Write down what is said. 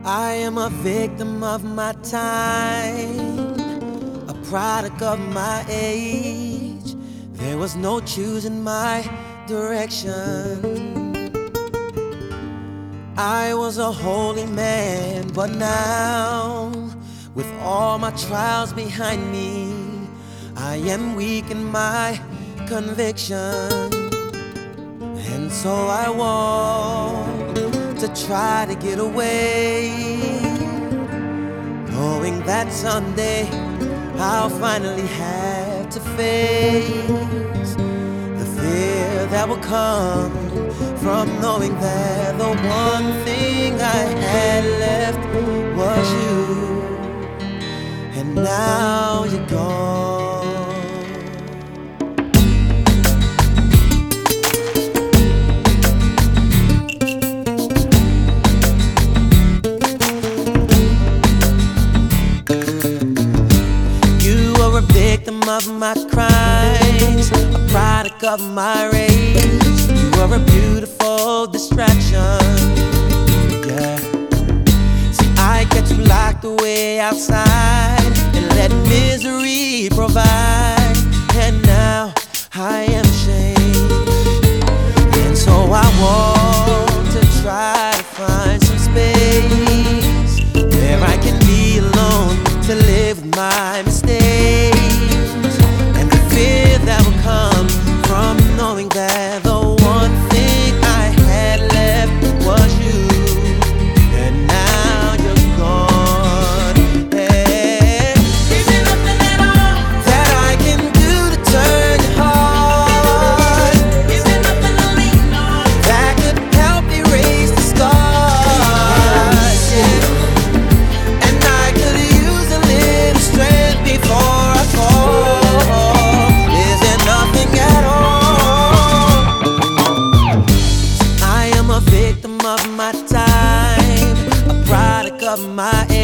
I am a victim of my time, a product of my age. There was no choosing my direction. I was a holy man, but now, with all my trials behind me, I am weak in my conviction. And so I walk to try to get away, knowing that someday I'll finally have to face the fear that will come from knowing that the one thing I had left was you, and now you're gone. Victim of my crimes, a product of my rage. You are a beautiful distraction, yeah. See, I get you locked away outside and let misery provide. And now I am ashamed, and so I want to try to find some space where I can be alone to live with my mistakes. That will come from knowing that the one thing I had left was you, and now you're gone. Yeah. Is there nothing at all that I can do to turn your heart? Is there nothing to lean on that could help erase the scars? Yeah. And I could use a little strength before I fall. Victim of my time, a product of my age.